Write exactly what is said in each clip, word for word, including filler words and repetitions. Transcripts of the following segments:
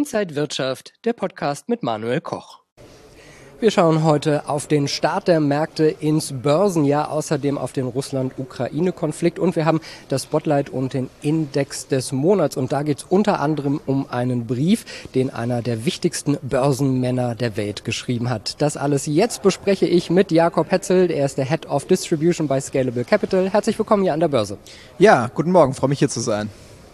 Inside Wirtschaft, der Podcast mit Manuel Koch. Wir schauen heute auf den Start der Märkte ins Börsenjahr, außerdem auf den Russland-Ukraine-Konflikt und wir haben das Spotlight und den Index des Monats. Und da geht es unter anderem um einen Brief, den einer der wichtigsten Börsenmänner der Welt geschrieben hat. Das alles jetzt bespreche ich mit Jakob Hetzel, er ist der Head of Distribution bei Scalable Capital. Herzlich willkommen hier an der Börse. Ja, guten Morgen, freue mich hier zu sein.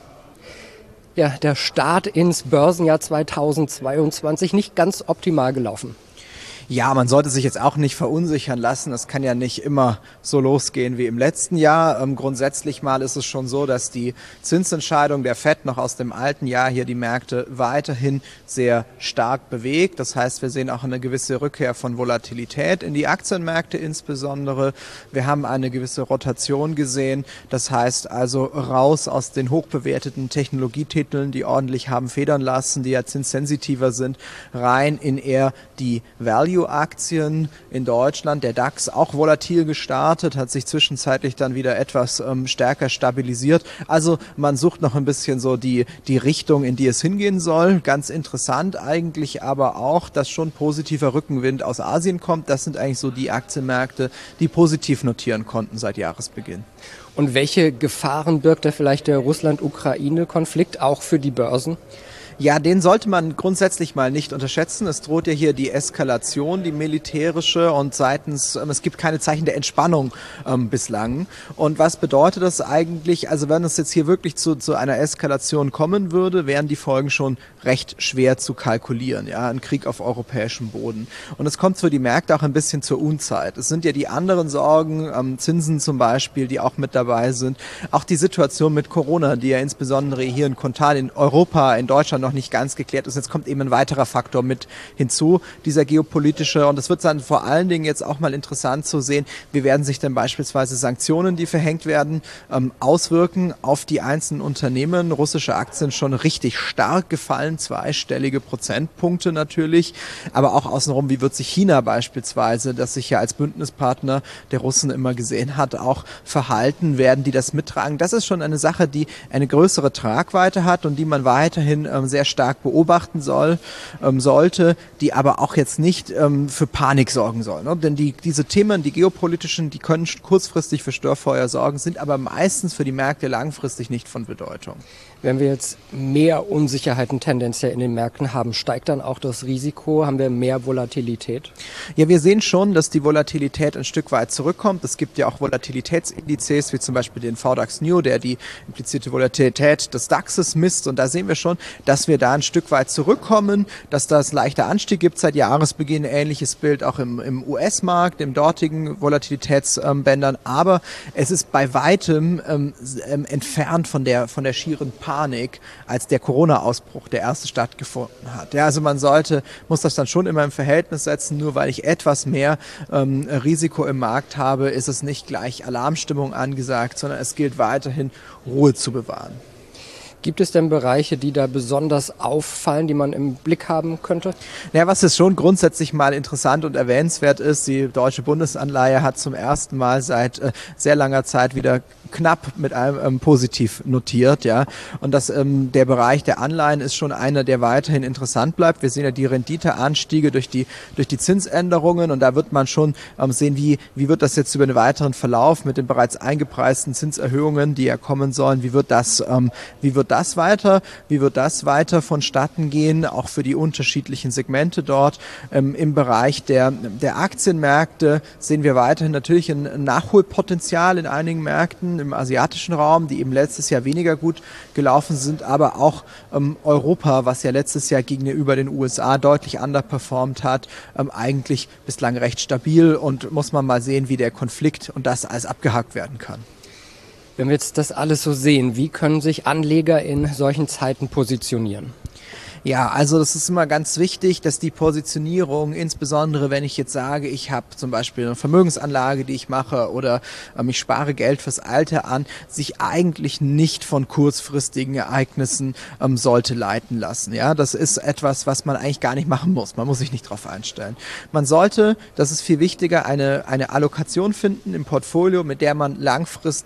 Ja, der Start ins Börsenjahr zweitausendzweiundzwanzig nicht ganz optimal gelaufen. Ja, man sollte sich jetzt auch nicht verunsichern lassen. Es kann ja nicht immer so losgehen wie im letzten Jahr. Ähm, grundsätzlich mal ist es schon so, dass die Zinsentscheidung der Fed noch aus dem alten Jahr hier die Märkte weiterhin sehr stark bewegt. Das heißt, wir sehen auch eine gewisse Rückkehr von Volatilität in die Aktienmärkte insbesondere. Wir haben eine gewisse Rotation gesehen. Das heißt also raus aus den hochbewerteten Technologietiteln, die ordentlich haben federn lassen, die ja zinssensitiver sind, rein in eher die Value Aktien in Deutschland, der DAX auch volatil gestartet, hat sich zwischenzeitlich dann wieder etwas ähm, stärker stabilisiert. Also man sucht noch ein bisschen so die, die Richtung, in die es hingehen soll. Ganz interessant eigentlich aber auch, dass schon positiver Rückenwind aus Asien kommt. Das sind eigentlich so die Aktienmärkte, die positiv notieren konnten seit Jahresbeginn. Und welche Gefahren birgt da vielleicht der Russland-Ukraine-Konflikt auch für die Börsen? Ja, den sollte man grundsätzlich mal nicht unterschätzen. Es droht ja hier die Eskalation, die militärische und seitens, ähm, es gibt keine Zeichen der Entspannung ähm, bislang. Und was bedeutet das eigentlich? Also wenn es jetzt hier wirklich zu, zu einer Eskalation kommen würde, wären die Folgen schon recht schwer zu kalkulieren. Ja, ein Krieg auf europäischem Boden. Und es kommt für die Märkte auch ein bisschen zur Unzeit. Es sind ja die anderen Sorgen, ähm, Zinsen zum Beispiel, die auch mit dabei sind. Auch die Situation mit Corona, die ja insbesondere hier in Kontal in Europa, in Deutschland noch nicht ganz geklärt ist. Jetzt kommt eben ein weiterer Faktor mit hinzu, dieser geopolitische. Und es wird dann vor allen Dingen jetzt auch mal interessant zu sehen, wie werden sich denn beispielsweise Sanktionen, die verhängt werden, ähm, auswirken auf die einzelnen Unternehmen. Russische Aktien schon richtig stark gefallen, zweistellige Prozentpunkte natürlich. Aber auch außenrum, wie wird sich China beispielsweise, das sich ja als Bündnispartner der Russen immer gesehen hat, auch verhalten? Werden die das mittragen? Das ist schon eine Sache, die eine größere Tragweite hat und die man weiterhin ähm, sehr stark beobachten soll, ähm, sollte, die aber auch jetzt nicht ähm, für Panik sorgen soll. Ne? Denn die, diese Themen, die geopolitischen, die können kurzfristig für Störfeuer sorgen, sind aber meistens für die Märkte langfristig nicht von Bedeutung. Wenn wir jetzt mehr Unsicherheiten tendenziell in den Märkten haben, steigt dann auch das Risiko? Haben wir mehr Volatilität? Ja, wir sehen schon, dass die Volatilität ein Stück weit zurückkommt. Es gibt ja auch Volatilitätsindizes, wie zum Beispiel den V DAX New, der die implizierte Volatilität des DAXes misst. Und da sehen wir schon, dass wir da ein Stück weit zurückkommen, dass da es leichter Anstieg gibt seit Jahresbeginn. Ähnliches Bild auch im, im U S-Markt, im dortigen Volatilitätsbändern. Aber es ist bei weitem ähm, entfernt von der, von der schieren Panik, als der Corona-Ausbruch, der erste stattgefunden hat. Ja, also man sollte, muss das dann schon immer im Verhältnis setzen. Nur weil ich etwas mehr ähm, Risiko im Markt habe, ist es nicht gleich Alarmstimmung angesagt, sondern es gilt weiterhin, Ruhe zu bewahren. Gibt es denn Bereiche, die da besonders auffallen, die man im Blick haben könnte? Ja, was jetzt schon grundsätzlich mal interessant und erwähnenswert ist, die Deutsche Bundesanleihe hat zum ersten Mal seit äh, sehr langer Zeit wieder knapp mit einem ähm, Positiv notiert, ja. Und das, ähm, der Bereich der Anleihen ist schon einer, der weiterhin interessant bleibt. Wir sehen ja die Renditeanstiege durch die, durch die Zinsänderungen und da wird man schon ähm, sehen, wie, wie wird das jetzt über den weiteren Verlauf mit den bereits eingepreisten Zinserhöhungen, die ja kommen sollen, wie wird das, ähm, wie wird das weiter, wie wird das weiter vonstatten gehen, auch für die unterschiedlichen Segmente dort. Ähm, im Bereich der, der Aktienmärkte sehen wir weiterhin natürlich ein Nachholpotenzial in einigen Märkten, im asiatischen Raum, die eben letztes Jahr weniger gut gelaufen sind, aber auch ähm, Europa, was ja letztes Jahr gegenüber den U S A deutlich underperformt hat, ähm, eigentlich bislang recht stabil und muss man mal sehen, wie der Konflikt und das alles abgehakt werden kann. Wenn wir jetzt das alles so sehen, wie können sich Anleger in solchen Zeiten positionieren? Ja, also das ist immer ganz wichtig, dass die Positionierung, insbesondere wenn ich jetzt sage, ich habe zum Beispiel eine Vermögensanlage, die ich mache oder ähm, ich spare Geld fürs Alter an, sich eigentlich nicht von kurzfristigen Ereignissen ähm, sollte leiten lassen. Ja, das ist etwas, was man eigentlich gar nicht machen muss. Man muss sich nicht darauf einstellen. Man sollte, das ist viel wichtiger, eine, eine Allokation finden im Portfolio, mit der man langfristig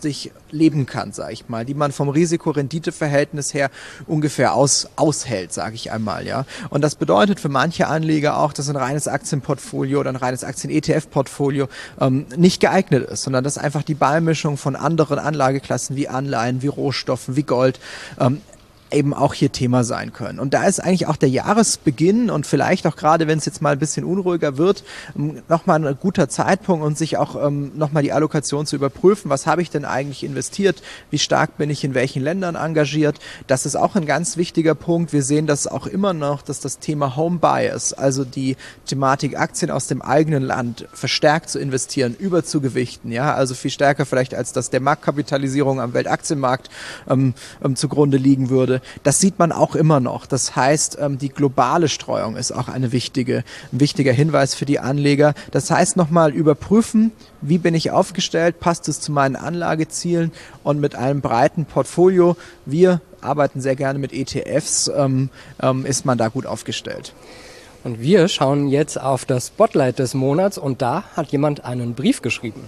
leben kann, sage ich mal, die man vom Risiko-Rendite-Verhältnis her ungefähr aus, aushält, sage ich einmal, ja. Und das bedeutet für manche Anleger auch, dass ein reines Aktienportfolio oder ein reines Aktien-E T F-Portfolio ähm, nicht geeignet ist, sondern dass einfach die Beimischung von anderen Anlageklassen wie Anleihen, wie Rohstoffen, wie Gold ähm, eben auch hier Thema sein können. Und da ist eigentlich auch der Jahresbeginn und vielleicht auch gerade, wenn es jetzt mal ein bisschen unruhiger wird, nochmal ein guter Zeitpunkt, um sich auch ähm, nochmal die Allokation zu überprüfen. Was habe ich denn eigentlich investiert? Wie stark bin ich in welchen Ländern engagiert? Das ist auch ein ganz wichtiger Punkt. Wir sehen das auch immer noch, dass das Thema Home Bias, also die Thematik Aktien aus dem eigenen Land verstärkt zu investieren, überzugewichten, ja, also viel stärker vielleicht als das der Marktkapitalisierung am Weltaktienmarkt ähm, ähm, zugrunde liegen würde. Das sieht man auch immer noch. Das heißt, die globale Streuung ist auch eine wichtige, ein wichtiger Hinweis für die Anleger. Das heißt, nochmal überprüfen, wie bin ich aufgestellt, passt es zu meinen Anlagezielen und mit einem breiten Portfolio. Wir arbeiten sehr gerne mit E T Fs, ähm, ähm, ist man da gut aufgestellt. Und wir schauen jetzt auf das Spotlight des Monats und da hat jemand einen Brief geschrieben.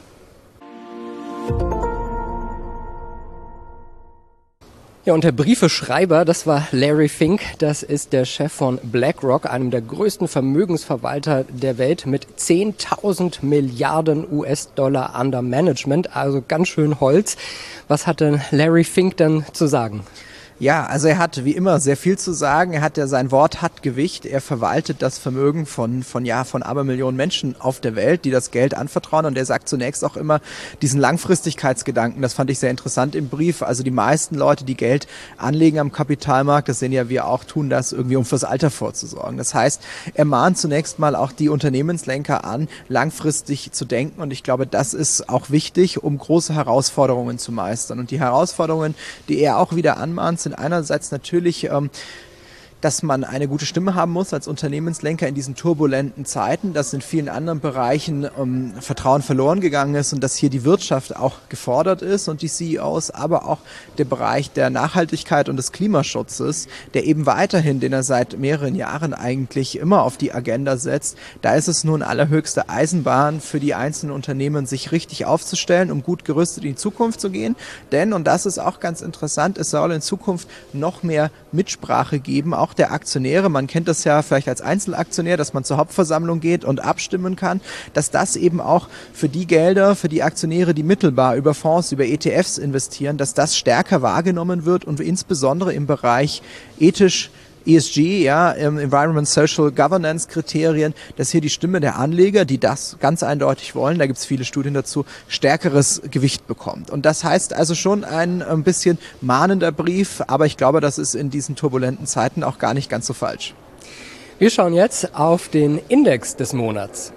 Ja, und der Briefeschreiber, das war Larry Fink, das ist der Chef von BlackRock, einem der größten Vermögensverwalter der Welt mit zehntausend Milliarden U S-Dollar under Management, also ganz schön Holz. Was hat denn Larry Fink denn zu sagen? Ja, also er hat wie immer sehr viel zu sagen. Er hat ja sein Wort hat Gewicht. Er verwaltet das Vermögen von von ja von Abermillionen Menschen auf der Welt, die das Geld anvertrauen. Und er sagt zunächst auch immer diesen Langfristigkeitsgedanken. Das fand ich sehr interessant im Brief. Also die meisten Leute, die Geld anlegen am Kapitalmarkt, das sehen ja wir auch, tun das irgendwie, um fürs Alter vorzusorgen. Das heißt, er mahnt zunächst mal auch die Unternehmenslenker an, langfristig zu denken. Und ich glaube, das ist auch wichtig, um große Herausforderungen zu meistern. Und die Herausforderungen, die er auch wieder anmahnt, sind einerseits natürlich, ähm, dass man eine gute Stimme haben muss als Unternehmenslenker in diesen turbulenten Zeiten, dass in vielen anderen Bereichen ähm, Vertrauen verloren gegangen ist und dass hier die Wirtschaft auch gefordert ist und die C E Os, aber auch der Bereich der Nachhaltigkeit und des Klimaschutzes, der eben weiterhin, den er seit mehreren Jahren eigentlich immer auf die Agenda setzt. Da ist es nun allerhöchste Eisenbahn für die einzelnen Unternehmen, sich richtig aufzustellen, um gut gerüstet in die Zukunft zu gehen. Denn, und das ist auch ganz interessant, es soll in Zukunft noch mehr Mitsprache geben, auch der Aktionäre. Man kennt das ja vielleicht als Einzelaktionär, dass man zur Hauptversammlung geht und abstimmen kann, dass das eben auch für die Gelder, für die Aktionäre, die mittelbar über Fonds, über E T Fs investieren, dass das stärker wahrgenommen wird und insbesondere im Bereich ethisch E S G, ja, Environment, Social Governance Kriterien, dass hier die Stimme der Anleger, die das ganz eindeutig wollen, da gibt es viele Studien dazu, stärkeres Gewicht bekommt. Und das heißt also schon ein, ein bisschen mahnender Brief, aber ich glaube, das ist in diesen turbulenten Zeiten auch gar nicht ganz so falsch. Wir schauen jetzt auf den Index des Monats.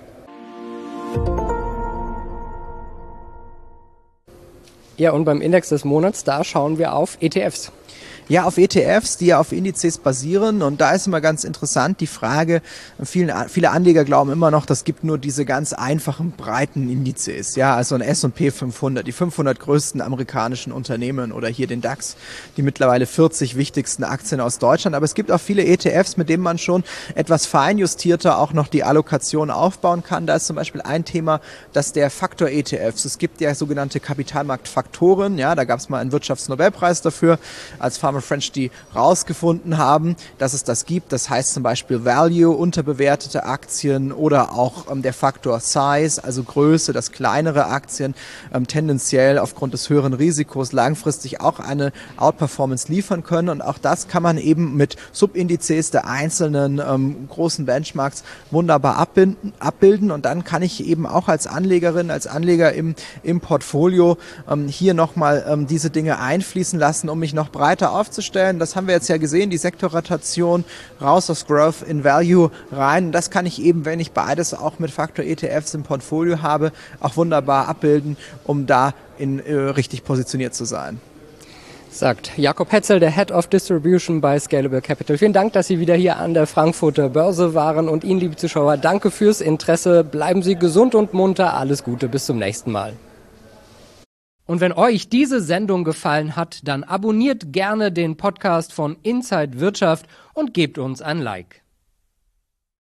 Ja, und beim Index des Monats, da schauen wir auf E T Fs. Ja, auf E T Fs, die ja auf Indizes basieren. Und da ist immer ganz interessant die Frage, viele, viele Anleger glauben immer noch, das gibt nur diese ganz einfachen, breiten Indizes. Ja, also ein S und P fünfhundert, die fünfhundert größten amerikanischen Unternehmen oder hier den DAX, die mittlerweile vierzig wichtigsten Aktien aus Deutschland. Aber es gibt auch viele E T Fs, mit denen man schon etwas feinjustierter auch noch die Allokation aufbauen kann. Da ist zum Beispiel ein Thema, das der Faktor-E T Fs. Es gibt ja sogenannte Kapitalmarktfaktoren. Ja, da gab es mal einen Wirtschaftsnobelpreis dafür, als Farmer French die rausgefunden haben, dass es das gibt. Das heißt zum Beispiel Value, unterbewertete Aktien oder auch ähm, der Faktor Size, also Größe, dass kleinere Aktien ähm, tendenziell aufgrund des höheren Risikos langfristig auch eine Outperformance liefern können. Und auch das kann man eben mit Subindizes der einzelnen ähm, großen Benchmarks wunderbar abbilden, abbilden. Und dann kann ich eben auch als Anlegerin, als Anleger im, im Portfolio ähm, hier nochmal ähm, diese Dinge einfließen lassen, um mich noch breiter aufzustellen. Das haben wir jetzt ja gesehen, die Sektorrotation raus aus Growth in Value rein. Das kann ich eben, wenn ich beides auch mit Faktor-E T Fs im Portfolio habe, auch wunderbar abbilden, um da in, äh, richtig positioniert zu sein. Sagt Jakob Hetzel, der Head of Distribution bei Scalable Capital. Vielen Dank, dass Sie wieder hier an der Frankfurter Börse waren. Und Ihnen, liebe Zuschauer, danke fürs Interesse. Bleiben Sie gesund und munter. Alles Gute, bis zum nächsten Mal. Und wenn euch diese Sendung gefallen hat, dann abonniert gerne den Podcast von Inside Wirtschaft und gebt uns ein Like.